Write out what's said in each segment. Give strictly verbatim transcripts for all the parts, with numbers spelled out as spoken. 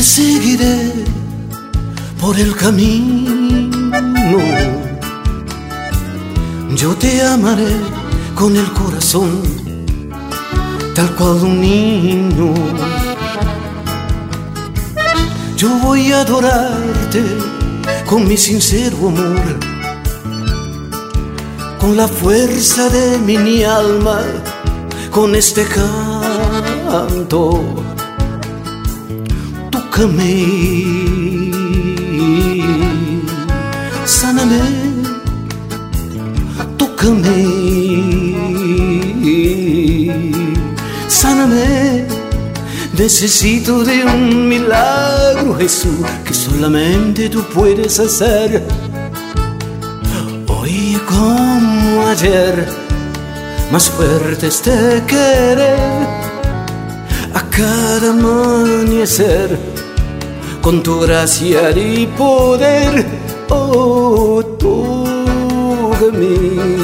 seguiré por el camino, yo te amaré con el corazón, tal cual un niño. Yo voy a adorarte con mi sincero amor, con la fuerza de mi alma, con este canto. Tócame, sáname, tócame, sáname. Necesito de un milagro, Jesús, que solamente tú puedes hacer. Hoy como ayer, más fuerte este querer, a cada amanecer, con tu gracia y poder. Oh, tócame,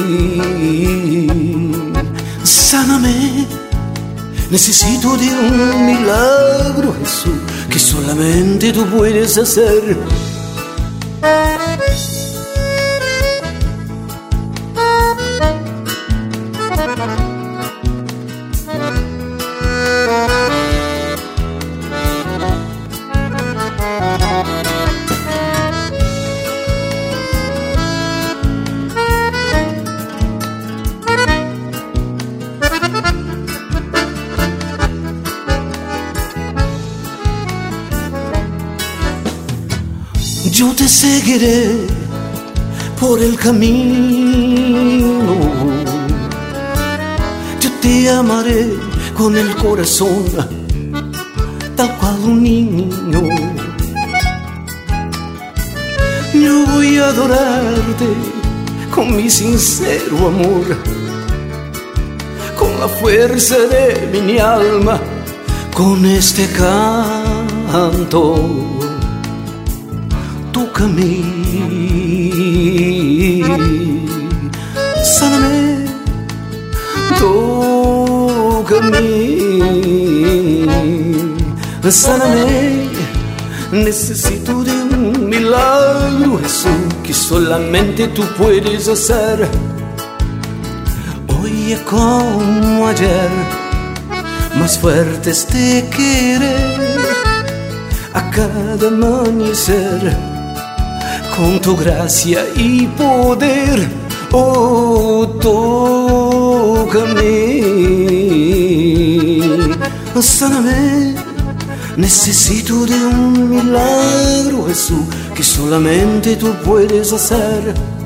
sáname. Necesito de un milagro, Jesús, que solamente tú puedes hacer. Yo te seguiré por el camino, yo te amaré con el corazón, tal cual un niño. Yo voy a adorarte con mi sincero amor, con la fuerza de mi alma, con este canto. Tócame, sáname, tócame, sáname. Necesito de un milagro, Jesús, que solamente tú puedes hacer. Hoy es como ayer, más fuerte este querer, a cada amanecer, con tu gracia y poder. Oh, tócame, sáname. Necesito de un milagro, Jesús, que solamente tú puedes hacer.